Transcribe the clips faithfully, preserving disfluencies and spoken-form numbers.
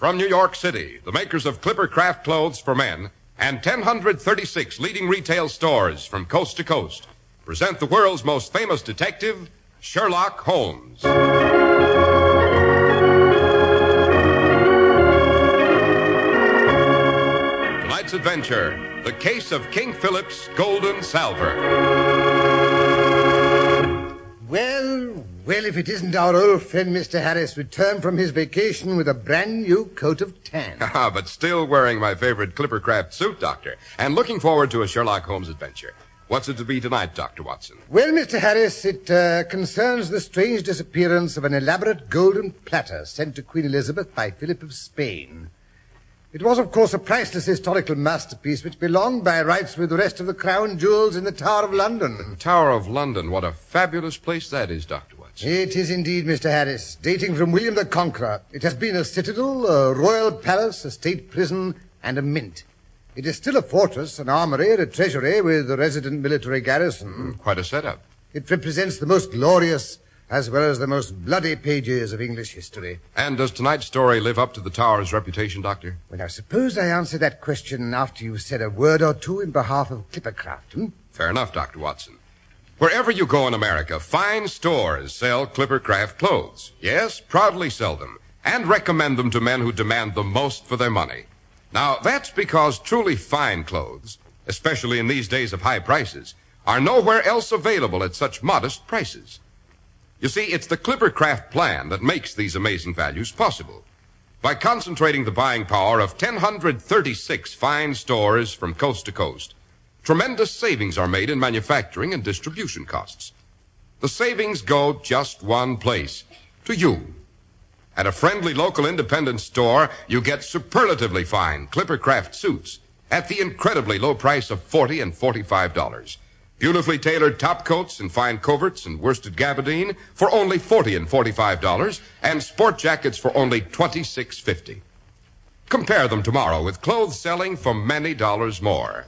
From New York City, the makers of Clipper Craft clothes for men and one thousand thirty-six leading retail stores from coast to coast present the world's most famous detective, Sherlock Holmes. Tonight's adventure, the case of King Philip's golden salver. Well, well, if it isn't our old friend Mister Harris returned from his vacation with a brand new coat of tan. Ah, but still wearing my favorite Clippercraft suit, Doctor, and looking forward to a Sherlock Holmes adventure. What's it to be tonight, Doctor Watson? Well, Mister Harris, it uh, concerns the strange disappearance of an elaborate golden platter sent to Queen Elizabeth by Philip of Spain. It was, of course, a priceless historical masterpiece which belonged by rights with the rest of the crown jewels in the Tower of London. The Tower of London. What a fabulous place that is, Doctor Watson. It is indeed, Mister Harris. Dating from William the Conqueror, it has been a citadel, a royal palace, a state prison, and a mint. It is still a fortress, an armory, and a treasury with a resident military garrison. Mm, quite a setup. It represents the most glorious as well as the most bloody pages of English history. And does tonight's story live up to the Tower's reputation, Doctor? Well, now, suppose I answer that question after you've said a word or two in behalf of Clippercraft, hmm? Fair enough, Doctor Watson. Wherever you go in America, fine stores sell Clippercraft clothes. Yes, proudly sell them, and recommend them to men who demand the most for their money. Now, that's because truly fine clothes, especially in these days of high prices, are nowhere else available at such modest prices. You see, it's the Clippercraft plan that makes these amazing values possible. By concentrating the buying power of one thousand thirty-six fine stores from coast to coast, tremendous savings are made in manufacturing and distribution costs. The savings go just one place, to you. At a friendly local independent store, you get superlatively fine Clippercraft suits at the incredibly low price of forty dollars and forty-five dollars. Beautifully tailored top coats and fine coverts and worsted gabardine for only forty dollars and forty-five dollars, and sport jackets for only twenty-six fifty. Compare them tomorrow with clothes selling for many dollars more.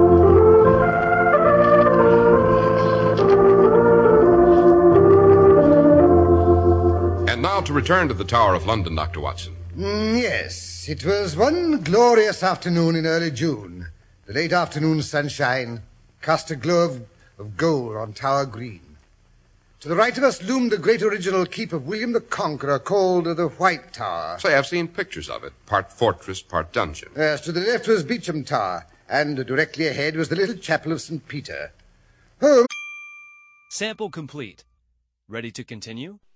And now to return to the Tower of London, Doctor Watson. Mm, yes, it was one glorious afternoon in early June. The late afternoon sunshine cast a glow of, of gold on Tower Green. To the right of us loomed the great original keep of William the Conqueror, called the White Tower. Say, I've seen pictures of it, part fortress, part dungeon. Yes, to the left was Beauchamp Tower, and directly ahead was the little chapel of Saint Peter. Holmes. Sample complete. Ready to continue?